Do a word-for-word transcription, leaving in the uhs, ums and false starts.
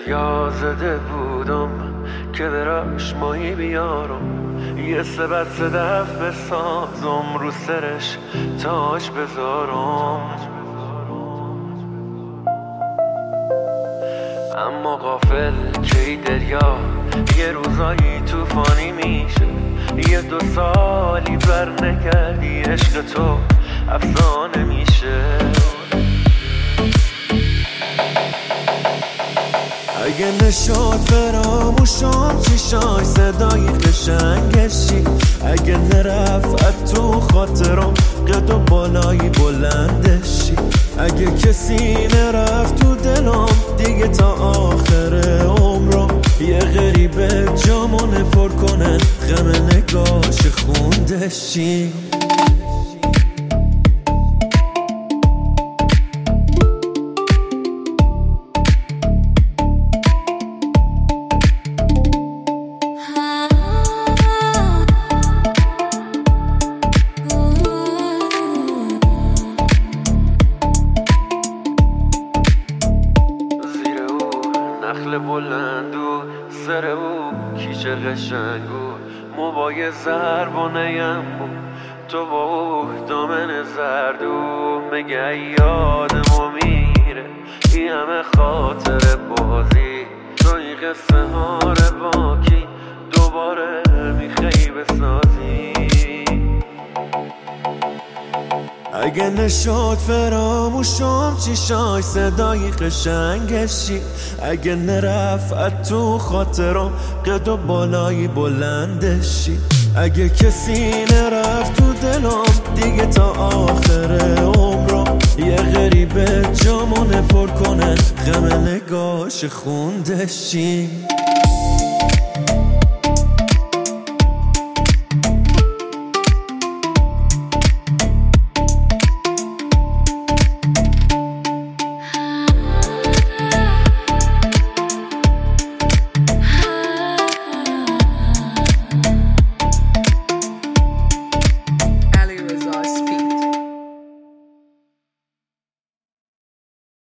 دریا زده بودم که دراش ماهی بیارم، یه سبت صدف بسازم رو سرش تاج بذارم. اما غافل که ای دریا یه روزایی توفانی میشه، یه دو سالی بر نگردی عشق تو افسانه میشه. اگه نشد فراموشم چیشای صدای قشنگشی، اگه نرفت تو خاطرم قد و بالایی بلندشی، اگه کسی نرفت تو دلم دیگه تا آخر عمرم، یه غریبه جامونه پر کنه غم نگاش خوندشی. نخل بلند و سر او کیچه قشنگو، موبای زربانه‌یم بود تو با او دامن زردو. مگه یادمو میره ای همه خاطر بازی، تو این قصه ها باکی دوباره میخوای بسازی. اگه نشد فراموشم چیشای صدای قشنگشی، اگه نرفت تو خاطرم قد و بالایی بلندشی، اگه کسی نرفت تو دلم دیگه تا آخر عمرم، یه غریبه جامونه پر کنه غم نگاش خوندشی.